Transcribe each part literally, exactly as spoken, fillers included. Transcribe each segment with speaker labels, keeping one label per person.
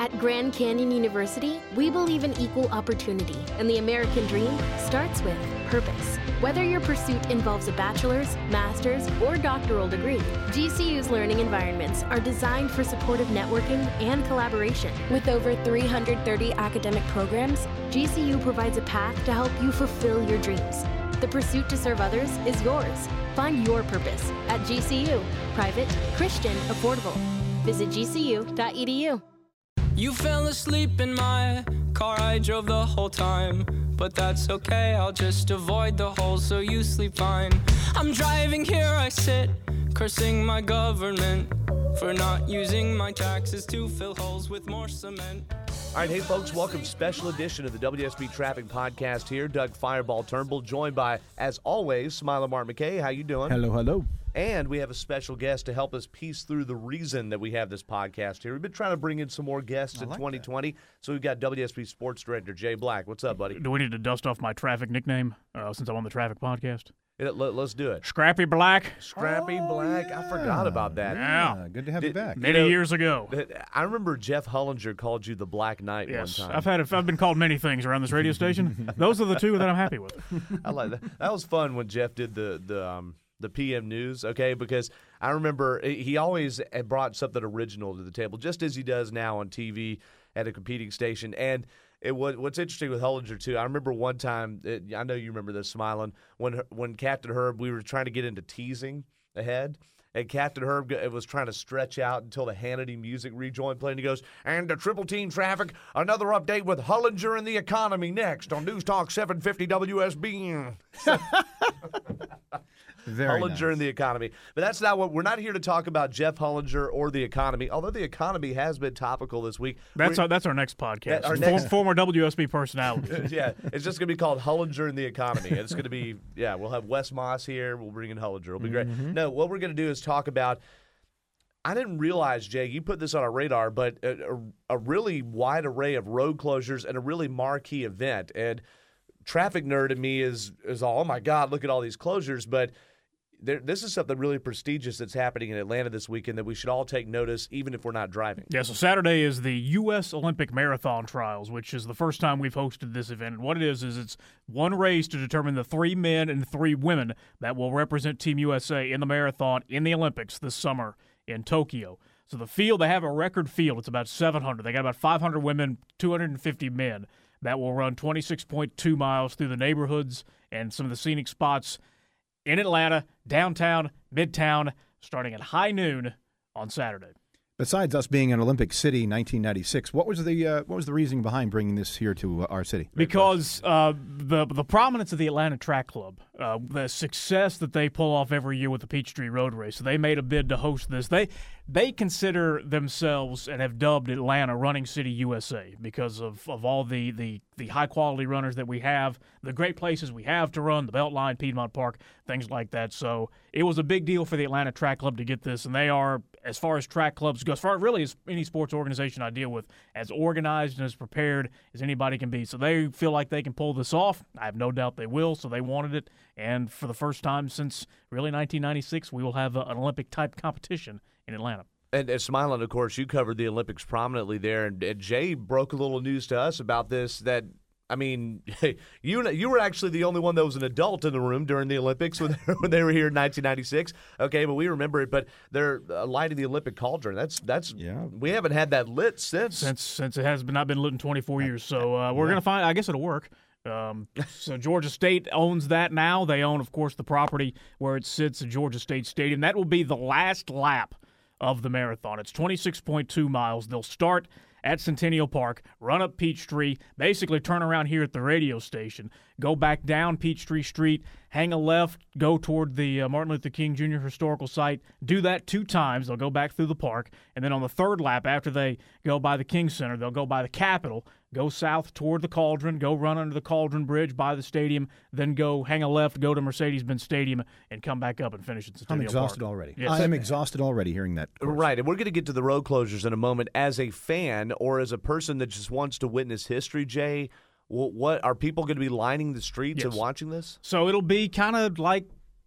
Speaker 1: At Grand Canyon University, we believe in equal opportunity, and the American dream starts with purpose. Whether your pursuit involves a bachelor's, master's, or doctoral degree, G C U's learning environments are designed for supportive networking and collaboration. With over three hundred thirty academic programs, G C U provides a path to help you fulfill your dreams. The pursuit to serve others is yours. Find your purpose at G C U. Private, Christian, affordable. Visit G C U dot E D U.
Speaker 2: You fell asleep in my car, I drove the whole time. But that's okay, I'll just avoid the holes so you sleep fine. I'm driving, here I sit, cursing my government for not using my taxes to fill holes with more cement.
Speaker 3: All right, hey folks, welcome special edition of the W S B Traffic Podcast here. Doug Fireball Turnbull, joined by, as always, Smiler Mark McKay. How you doing?
Speaker 4: Hello, hello.
Speaker 3: And we have a special guest to help us piece through the reason that we have this podcast here. We've been trying to bring in some more guests
Speaker 4: I
Speaker 3: in
Speaker 4: like
Speaker 3: twenty twenty. So we've got W S B Sports Director Jay Black. What's up, buddy?
Speaker 5: Do we need to dust off my traffic nickname uh, since I'm on the traffic podcast?
Speaker 3: Yeah, let, let's do it.
Speaker 5: Scrappy Black.
Speaker 3: Scrappy
Speaker 4: Oh,
Speaker 3: Black.
Speaker 4: yeah.
Speaker 3: I forgot about that.
Speaker 5: Yeah.
Speaker 4: Yeah, good to have
Speaker 3: Did-
Speaker 4: you back.
Speaker 5: Many
Speaker 3: You know,
Speaker 5: years ago.
Speaker 3: I remember Jeff Hullinger called you the Black Knight
Speaker 5: Yes,
Speaker 3: one time.
Speaker 5: I've had. A, I've been called many things around this radio station. Those are the two that I'm happy with.
Speaker 3: I like that. That was fun when Jeff did the the um the P M news, okay? Because I remember he always had brought something original to the table, just as he does now on T V at a competing station. And it was, what's interesting with Hullinger too. I remember one time, it, I know you remember this, Smiling, when when Captain Herb, we were trying to get into teasing ahead. And Captain Herb was trying to stretch out until the Hannity music rejoined playing. He goes, and the triple team traffic, another update with Hullinger and the economy next on News Talk seven fifty W S B.
Speaker 4: Very
Speaker 3: Hullinger
Speaker 4: nice.
Speaker 3: and the economy. But that's not what we're not here to talk about Jeff Hullinger or the economy, although the economy has been topical this week.
Speaker 5: That's
Speaker 3: We're-
Speaker 5: our, that's our next podcast.
Speaker 3: Yeah, our
Speaker 5: For-
Speaker 3: next-
Speaker 5: former W S B personalities.
Speaker 3: yeah, it's just going to be called Hullinger and the economy. And it's going to be, yeah, we'll have Wes Moss here. We'll bring in Hullinger. It'll be great. No, what we're going to do is talk about, I didn't realize, Jay, you put this on our radar, but a, a, a really wide array of road closures and a really marquee event. And traffic nerd in me is, is all, oh, my God, look at all these closures. But there, this is something really prestigious that's happening in Atlanta this weekend that we should all take notice, even if we're not driving.
Speaker 5: Yeah, so Saturday is the U S Olympic Marathon Trials, which is the first time we've hosted this event. And what it is is it's one race to determine the three men and three women that will represent Team U S A in the marathon in the Olympics this summer in Tokyo. So the field, they have a record field. It's about seven hundred. They got about five hundred women, two hundred fifty men that will run twenty-six point two miles through the neighborhoods and some of the scenic spots in Atlanta, downtown, midtown, starting at high noon on Saturday.
Speaker 4: Besides us being an Olympic city, nineteen ninety-six, what was the uh, what was the reasoning behind bringing this here to uh, our city?
Speaker 5: Because uh, the the prominence of the Atlanta Track Club, uh, the success that they pull off every year with the Peachtree Road Race, so they made a bid to host this. They they consider themselves and have dubbed Atlanta Running City U S A because of, of all the, the, the high-quality runners that we have, the great places we have to run, the Beltline, Piedmont Park, things like that. So it was a big deal for the Atlanta Track Club to get this, and they are, as far as track clubs go, as far really as any sports organization I deal with, as organized and as prepared as anybody can be. So they feel like they can pull this off. I have no doubt they will, so they wanted it. And for the first time since really nineteen ninety-six, we will have a, an Olympic-type competition in Atlanta.
Speaker 3: And, and Smiling, of course, you covered the Olympics prominently there, and, and Jay broke a little news to us about this that, I mean, you you were actually the only one that was an adult in the room during the Olympics when they, when they were here in nineteen ninety-six. Okay, but we remember it. But they're uh, lighting the Olympic cauldron. That's that's
Speaker 4: Yeah.
Speaker 3: We haven't had that lit since.
Speaker 5: Since since it has been, not been lit in twenty-four years. So uh, we're
Speaker 3: Yeah.
Speaker 5: going to find, I guess it'll work. Um, so Georgia State owns that now. They own, of course, the property where it sits at Georgia State Stadium. That will be the last lap of the marathon. It's twenty-six point two miles. They'll start at Centennial Park, run up Peachtree, basically turn around here at the radio station, go back down Peachtree Street, hang a left, go toward the uh, Martin Luther King Junior Historical Site, do that two times. They'll go back through the park, and then on the third lap, after they go by the King Center, they'll go by the Capitol, go south toward the Cauldron, go run under the Cauldron Bridge by the stadium, then go hang a left, go to Mercedes-Benz Stadium, and come back up and finish at
Speaker 4: I'm
Speaker 5: Centennial
Speaker 4: exhausted
Speaker 5: Park.
Speaker 4: already.
Speaker 5: Yes.
Speaker 4: I am exhausted already hearing that. course.
Speaker 3: Right, and we're going to get to the road closures in a moment. As a fan or as a person that just wants to witness history, Jay, what, what are people going to be lining the streets
Speaker 5: Yes.
Speaker 3: and watching this?
Speaker 5: So it'll be kind of like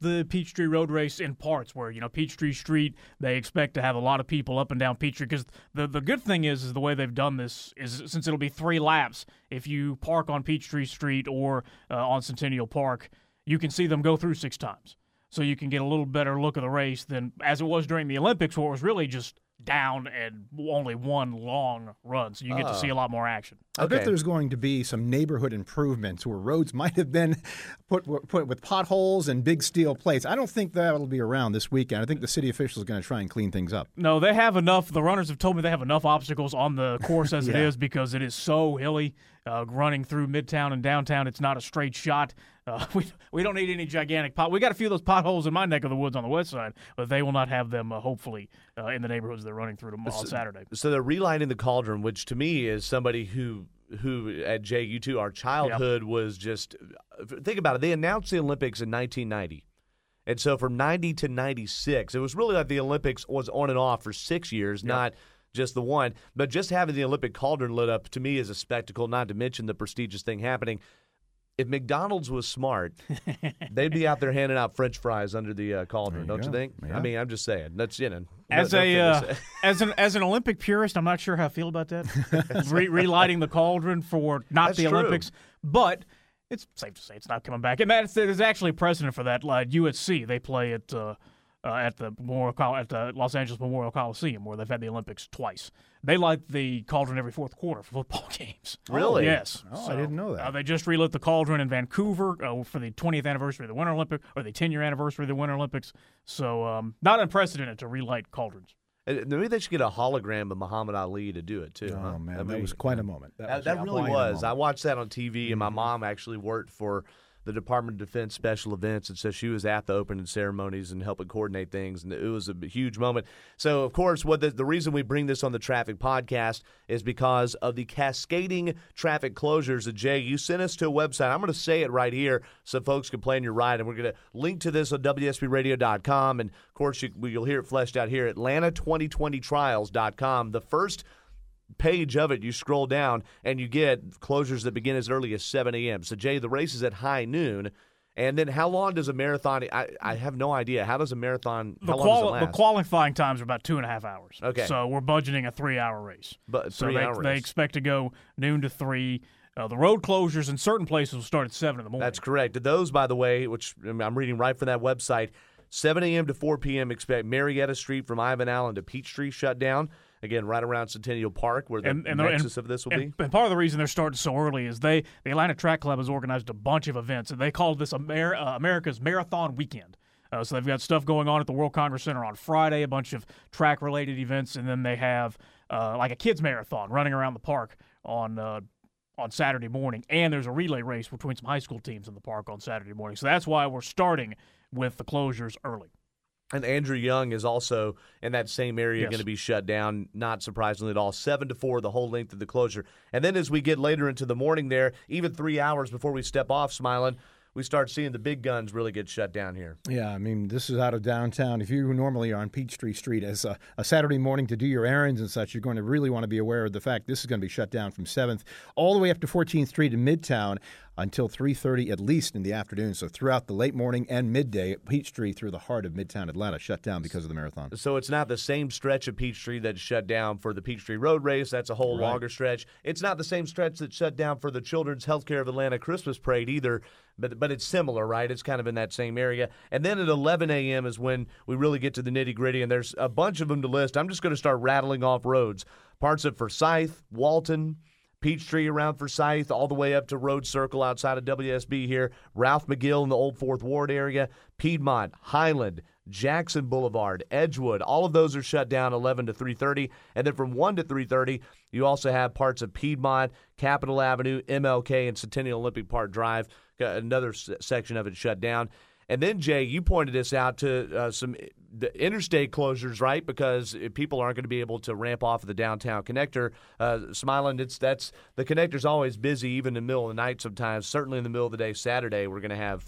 Speaker 5: the Peachtree Road Race in parts where, you know, Peachtree Street, they expect to have a lot of people up and down Peachtree because the, the good thing is is the way they've done this is since it'll be three laps, if you park on Peachtree Street or uh, on Centennial Park, you can see them go through six times. So you can get a little better look of the race than as it was during the Olympics where it was really just down and only one long run, so you get
Speaker 3: uh,
Speaker 5: to see a lot more action.
Speaker 4: I
Speaker 3: okay.
Speaker 4: bet there's going to be some neighborhood improvements where roads might have been put put with potholes and big steel plates. I don't think that will be around this weekend. I think the city officials are going to try and clean things up.
Speaker 5: No, they have enough. The runners have told me they have enough obstacles on the course as
Speaker 4: yeah.
Speaker 5: it is because it is so hilly. Uh, running through Midtown and downtown, it's not a straight shot. Uh, we we don't need any gigantic pot. We got a few of those potholes in my neck of the woods on the west side, but they will not have them. Uh, hopefully, uh, in the neighborhoods they're running through tomorrow, on Saturday.
Speaker 3: So they're relighting the cauldron, which to me is somebody who who at Jay, you too, our childhood yep. was just. Think about it. They announced the Olympics in nineteen ninety. And so from ninety to ninety-six, it was really like the Olympics was on and off for six years, yep. not just the one. But just having the Olympic cauldron lit up, to me, is a spectacle, not to mention the prestigious thing happening. If McDonald's was smart, they'd be out there handing out French fries under the uh, cauldron, you don't go. you think? Yeah. I mean, I'm just saying. That's, you know.
Speaker 5: As
Speaker 3: no,
Speaker 5: a
Speaker 3: no
Speaker 5: uh, as an as an Olympic purist, I'm not sure how I feel about that. Re- relighting the cauldron for not
Speaker 3: That's
Speaker 5: the
Speaker 3: true.
Speaker 5: Olympics, but it's safe to say it's not coming back. And that's, there's actually a precedent for that. Like U S C, they play at uh, uh, at the Memorial Col- at the Los Angeles Memorial Coliseum, where they've had the Olympics twice. They light the cauldron every fourth quarter for football games.
Speaker 3: Really?
Speaker 5: Yes.
Speaker 4: Oh,
Speaker 5: so,
Speaker 4: I didn't know that.
Speaker 5: Uh, they just relit the cauldron in Vancouver uh, for the twentieth anniversary of the Winter Olympics, or the ten-year anniversary of the Winter Olympics. So um, not unprecedented to relight cauldrons.
Speaker 3: Maybe they should get a hologram of Muhammad Ali to do it, too.
Speaker 4: Oh,
Speaker 3: huh?
Speaker 4: man,
Speaker 3: I
Speaker 4: that
Speaker 3: mean,
Speaker 4: was quite a moment. That,
Speaker 3: That,
Speaker 4: was
Speaker 3: that
Speaker 4: a
Speaker 3: really
Speaker 4: quite a
Speaker 3: was.
Speaker 4: moment.
Speaker 3: I watched that on T V, and my mom actually worked for the Department of Defense Special Events, and so she was at the opening ceremonies and helping coordinate things, and it was a huge moment. So, of course, what the, the reason we bring this on the Traffic Podcast is because of the cascading traffic closures that, Jay, you sent us to a website. I'm going to say it right here so folks can plan your ride, and we're going to link to this on W S B radio dot com, and, of course, you, you'll hear it fleshed out here, Atlanta twenty twenty trials dot com. The first page of it, you scroll down and you get closures that begin as early as seven a.m. So, Jay, the race is at high noon. And then how long does a marathon – I, I have no idea. How does a marathon –
Speaker 5: the,
Speaker 3: how long
Speaker 5: quali-
Speaker 3: does it last?
Speaker 5: the qualifying times are about two and a half hours.
Speaker 3: Okay.
Speaker 5: So we're budgeting a three-hour race.
Speaker 3: But
Speaker 5: so
Speaker 3: three-hour
Speaker 5: they, they
Speaker 3: race.
Speaker 5: expect to go noon to three. Uh, the road closures in certain places will start at seven in the morning.
Speaker 3: That's correct. Those, by the way, which I'm reading right from that website, seven a.m. to four p.m. expect Marietta Street from Ivan Allen to Peachtree shut down. Again, right around Centennial Park, where the
Speaker 5: and, and,
Speaker 3: nexus
Speaker 5: and,
Speaker 3: of this will
Speaker 5: and,
Speaker 3: be.
Speaker 5: And part of the reason they're starting so early is they the Atlanta Track Club has organized a bunch of events, and they call this Amer- uh, America's Marathon Weekend. Uh, so they've got stuff going on at the World Congress Center on Friday, a bunch of track-related events, and then they have uh, like a kids marathon running around the park on uh, on Saturday morning, and there's a relay race between some high school teams in the park on Saturday morning. So that's why we're starting with the closures early.
Speaker 3: And Andrew Young is also in that same area,
Speaker 5: yes.
Speaker 3: going to be shut down, not surprisingly at all. Seven to four, the whole length of the closure. And then as we get later into the morning there, even three hours before we step off, Smiling, we start seeing the big guns really get shut down here.
Speaker 4: Yeah, I mean, this is out of downtown. If you normally are on Peachtree Street as a, a Saturday morning to do your errands and such, you're going to really want to be aware of the fact this is going to be shut down from seventh all the way up to fourteenth Street in Midtown until three thirty at least in the afternoon. So throughout the late morning and midday, Peachtree through the heart of Midtown Atlanta shut down because of the marathon.
Speaker 3: So it's not the same stretch of Peachtree that's shut down for the Peachtree Road Race. That's a whole
Speaker 4: Right.
Speaker 3: longer stretch. It's not the same stretch that's shut down for the Children's Healthcare of Atlanta Christmas Parade either, but but it's similar, right? It's kind of in that same area. And then at eleven a.m. is when we really get to the nitty-gritty, and there's a bunch of them to list. I'm just going to start rattling off roads. Parts of Forsyth, Walton, Peachtree around Forsyth, all the way up to Road Circle outside of W S B here, Ralph McGill in the Old Fourth Ward area, Piedmont, Highland, Jackson Boulevard, Edgewood, all of those are shut down eleven to three thirty. And then from one to three thirty, you also have parts of Piedmont, Capitol Avenue, M L K, and Centennial Olympic Park Drive, got another s- section of it shut down. And then, Jay, you pointed this out to uh, some the interstate closures, right? Because people aren't going to be able to ramp off of the downtown connector. Uh, Smiling, it's that's the connector's always busy, even in the middle of the night sometimes. Certainly in the middle of the day, Saturday, we're going to have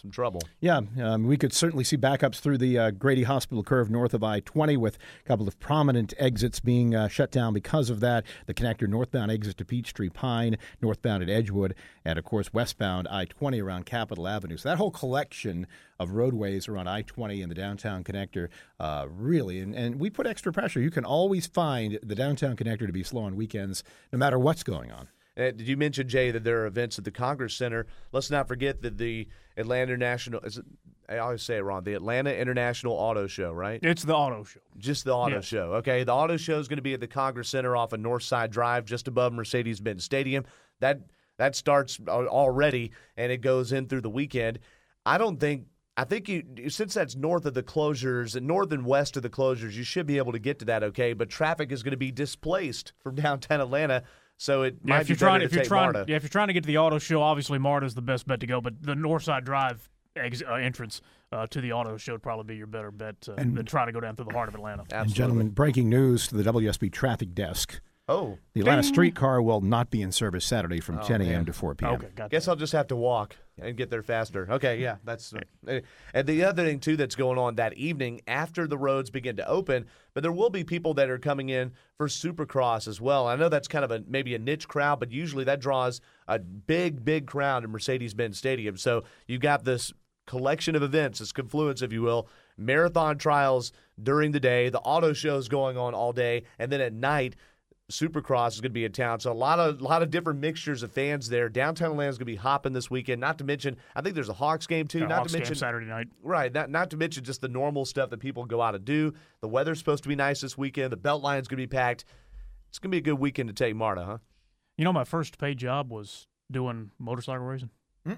Speaker 3: some trouble.
Speaker 4: Yeah, um, we could certainly see backups through the uh, Grady Hospital curve north of I twenty with a couple of prominent exits being uh, shut down because of that. The connector northbound exit to Peachtree Pine, northbound at Edgewood, and, of course, westbound I twenty around Capitol Avenue. So that whole collection of roadways around I twenty and the downtown connector uh, really, and, and we put extra pressure. You can always find the downtown connector to be slow on weekends no matter what's going on.
Speaker 3: Uh, did you mention, Jay, that there are events at the Congress Center? Let's not forget that the Atlanta International, is it, I always say it wrong, the Atlanta International Auto Show, right?
Speaker 5: It's the auto show.
Speaker 3: Just the auto
Speaker 5: Yes.
Speaker 3: show. Okay, the auto show is going to be at the Congress Center off of Northside Drive, just above Mercedes-Benz Stadium. That that starts already, and it goes in through the weekend. I don't think I think you since that's north of the closures and north and west of the closures, you should be able to get to that. Okay, but traffic is going to be displaced from downtown Atlanta. So it
Speaker 5: Yeah,
Speaker 3: might
Speaker 5: if
Speaker 3: be
Speaker 5: you're trying,
Speaker 3: better
Speaker 5: if
Speaker 3: to
Speaker 5: you're
Speaker 3: take
Speaker 5: trying,
Speaker 3: MARTA.
Speaker 5: yeah, if you're trying to get to the auto show, obviously MARTA's the best bet to go. But the Northside Drive ex- uh, entrance uh, to the auto show would probably be your better bet uh,
Speaker 4: And-
Speaker 5: than trying to go down through the heart of Atlanta.
Speaker 3: Absolutely.
Speaker 4: And, gentlemen, breaking news to the W S B traffic desk.
Speaker 3: Oh,
Speaker 4: The Atlanta streetcar will not be in service Saturday from
Speaker 3: Oh,
Speaker 4: ten a.m.
Speaker 3: man.
Speaker 4: to four p.m.
Speaker 5: Okay, got
Speaker 3: guess
Speaker 5: that.
Speaker 3: I'll just have to walk and get there faster. Okay, yeah, that's. Uh, and the other thing too that's going on that evening after the roads begin to open, but there will be people that are coming in for Supercross as well. I know that's kind of a maybe a niche crowd, but usually that draws a big, big crowd in Mercedes-Benz Stadium. So you got this collection of events, this confluence, if you will, marathon trials during the day, the auto shows going on all day, and then at night. Supercross is going to be in town, so a lot of lot of different mixtures of fans there. Downtown Atlanta's going to be hopping this weekend. Not to mention, I think there's a Hawks game too.
Speaker 5: Yeah,
Speaker 3: not
Speaker 5: Hawks
Speaker 3: to
Speaker 5: game
Speaker 3: mention
Speaker 5: Saturday night.
Speaker 3: right. Not not to mention just the normal stuff that people go out and do. The weather's supposed to be nice this weekend. The Beltline's going to be packed. It's going to be a good weekend to take MARTA, huh?
Speaker 5: You know, my first paid job was doing motorcycle racing.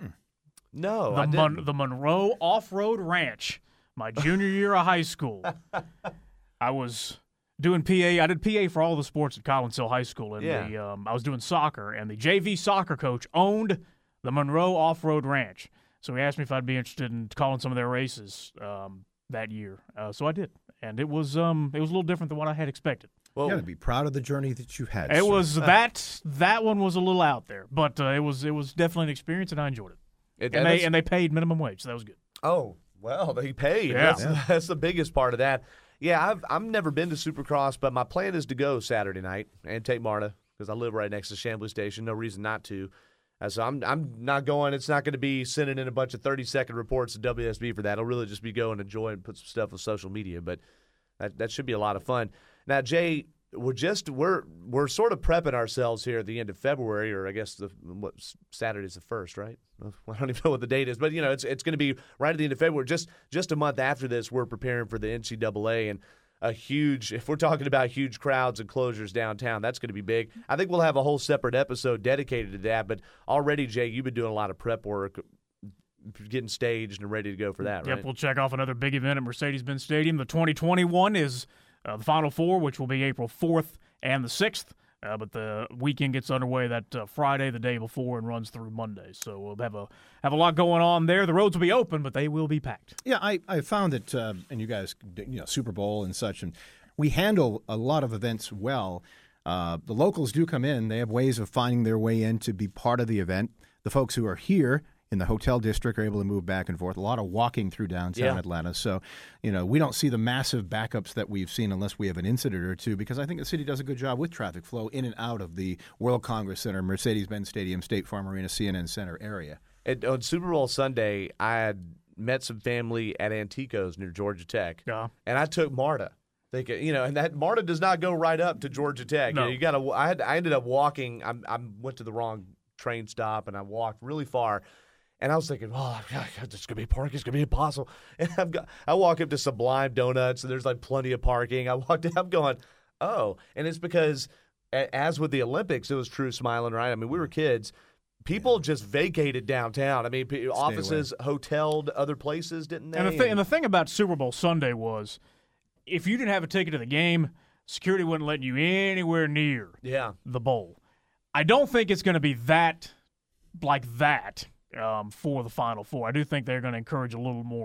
Speaker 3: No,
Speaker 5: the,
Speaker 3: I
Speaker 5: Mon-
Speaker 3: didn't.
Speaker 5: the Monroe Off-Road Ranch, my junior year of high school. I was doing P A. I did P A for all the sports at Collins Hill High School. And
Speaker 3: Yeah.
Speaker 5: the, um, I was doing soccer, and the J V soccer coach owned the Monroe Off-Road Ranch. So he asked me if I'd be interested in calling some of their races um, that year. Uh, so I did, and it was um, it was a little different than what I had expected.
Speaker 3: Well,
Speaker 4: You got to be proud of the journey that you've had.
Speaker 5: It
Speaker 4: sir.
Speaker 5: was that that one was a little out there, but uh, it was it was definitely an experience, and I enjoyed it.
Speaker 3: it-
Speaker 5: And
Speaker 3: that's-
Speaker 5: they and they paid minimum wage, so that was good.
Speaker 3: Oh, well, they paid.
Speaker 5: Yeah.
Speaker 3: That's, that's the biggest part of that. Yeah, I've I've never been to Supercross, but my plan is to go Saturday night and take MARTA because I live right next to Chamblee Station. No reason not to. Uh, so I'm I'm not going. It's not going to be sending in a bunch of thirty second reports to W S B for that. It'll really just be go and enjoy and put some stuff on social media. But that that should be a lot of fun. Now, Jay, we're just we're we're sort of prepping ourselves here at the end of February, or I guess the what Saturday's the first, right? I don't even know what the date is, but you know it's it's going to be right at the end of February. Just just a month after this, we're preparing for the N C double A and a huge. If we're talking about huge crowds and closures downtown, that's going to be big. I think we'll have a whole separate episode dedicated to that. But already, Jay, you've been doing a lot of prep work, getting staged and ready to go for that, right?
Speaker 5: Yep, we'll check off another big event at Mercedes-Benz Stadium. The twenty twenty-one is uh, the Final Four, which will be April fourth and the sixth. Uh, but the weekend gets underway that uh, Friday, the day before, and runs through Monday. So we'll have a have a lot going on there. The roads will be open, but they will be packed.
Speaker 4: Yeah, I, I found that, uh, and you guys, you know, Super Bowl and such, and we handle a lot of events well. Uh, the locals do come in. They have ways of finding their way in to be part of the event. The folks who are here in the hotel district are able to move back and forth. A lot of walking through downtown
Speaker 3: Yeah.
Speaker 4: Atlanta. So, you know, we don't see the massive backups that we've seen unless we have an incident or two, because I think the city does a good job with traffic flow in and out of the World Congress Center, Mercedes-Benz Stadium, State Farm Arena, C N N Center area.
Speaker 3: And on Super Bowl Sunday, I had met some family at Antico's near Georgia Tech,
Speaker 5: Yeah.
Speaker 3: and I took MARTA. Thinking, you know, and that MARTA does not go right up to Georgia Tech.
Speaker 5: No.
Speaker 3: You, know, you got to. I had. I ended up walking. I, I went to the wrong train stop, and I walked really far. And I was thinking, oh, God, this is gonna be parking. It's gonna be impossible. And I've got. I walk up to Sublime Donuts, and there's like plenty of parking. I walked. I'm going, oh, and it's because, a- as with the Olympics, it was true smiling, right? I mean, we were kids. People just vacated downtown. I mean, p- offices, hoteled other places, didn't they?
Speaker 5: And the, th- and the thing about Super Bowl Sunday was, if you didn't have a ticket to the game, security wouldn't let you anywhere near
Speaker 3: yeah.
Speaker 5: the bowl. I don't think it's going to be that like that um, for the Final Four. I do think they're going to encourage a little more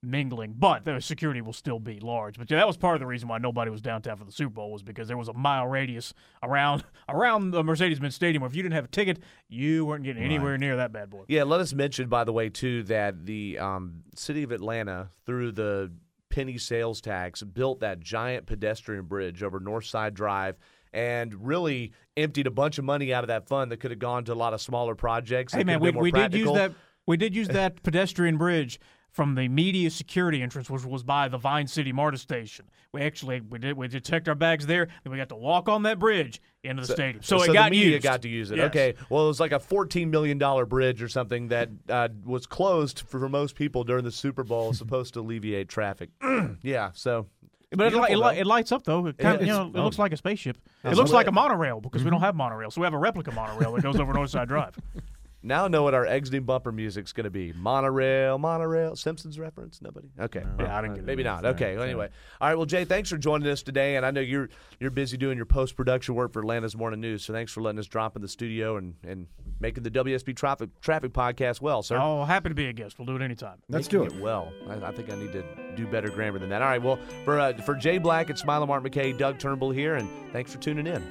Speaker 5: mingling, but the security will still be large. But yeah, that was part of the reason why nobody was downtown for the Super Bowl, was because there was a mile radius around around the Mercedes-Benz Stadium where if you didn't have a ticket, you weren't getting anywhere near that bad boy.
Speaker 3: Yeah, let us mention, by the way, too, that the um, city of Atlanta, through the penny sales tax, built that giant pedestrian bridge over Northside Drive and really emptied a bunch of money out of that fund that could have gone to a lot of smaller projects.
Speaker 5: Hey, man, we, we did use that. We did use that pedestrian bridge from the media security entrance, which was by the Vine City MARTA station. We actually we did we did check our bags there, and we got to walk on that bridge into the
Speaker 3: so,
Speaker 5: stadium. So,
Speaker 3: so
Speaker 5: it got
Speaker 3: the media
Speaker 5: used.
Speaker 3: got to use it.
Speaker 5: Yes.
Speaker 3: Okay, well, it was like a fourteen million dollars bridge or something that uh, was closed for, for most people during the Super Bowl, supposed to alleviate traffic. Yeah, so.
Speaker 5: But it, it, it lights up, though. It, kind of, you know, it looks like a spaceship. It looks like a monorail because mm-hmm. we don't have monorail, so we have a replica monorail that goes over Northside Drive.
Speaker 3: Now I know what our exiting bumper music's going to be. Monorail, monorail. Simpsons reference? Nobody? Okay.
Speaker 5: No, yeah, I didn't get
Speaker 3: Maybe
Speaker 5: it.
Speaker 3: not. Okay. Well, anyway. All right. Well, Jay, thanks for joining us today. And I know you're you're busy doing your post-production work for Atlanta's Morning News, so thanks for letting us drop in the studio and, and making the W S B Traffic, Traffic Podcast well, sir.
Speaker 5: Oh, happy to be a guest. We'll do it anytime.
Speaker 4: Let's
Speaker 3: Making
Speaker 4: do it.
Speaker 3: it well. I, I think I need to do better grammar than that. All right. Well, for, uh, for Jay Black and Smiley Martin McKay, Doug Turnbull here, and thanks for tuning in.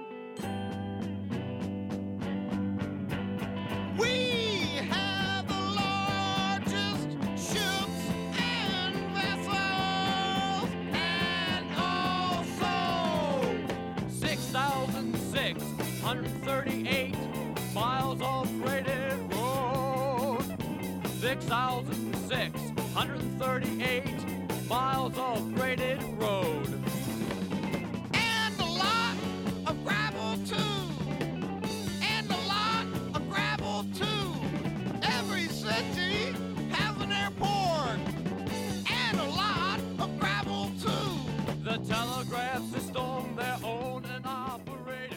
Speaker 2: thirty-eight miles of graded road. six thousand six hundred thirty-eight miles of graded road. And a lot of gravel too. And a lot of gravel too. Every city has an airport. And a lot of gravel too. The telegraph system, they're owned and operated.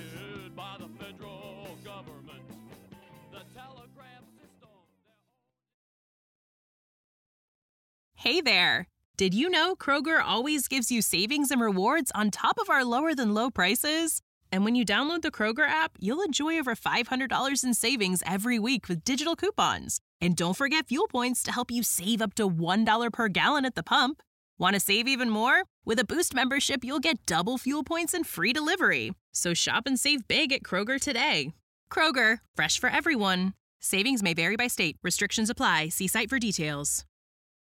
Speaker 6: Hey there! Did you know Kroger always gives you savings and rewards on top of our lower-than-low prices? And when you download the Kroger app, you'll enjoy over five hundred dollars in savings every week with digital coupons. And don't forget fuel points to help you save up to one dollar per gallon at the pump. Want to save even more? With a Boost membership, you'll get double fuel points and free delivery. So shop and save big at Kroger today. Kroger, fresh for everyone. Savings may vary by state. Restrictions apply. See site for details.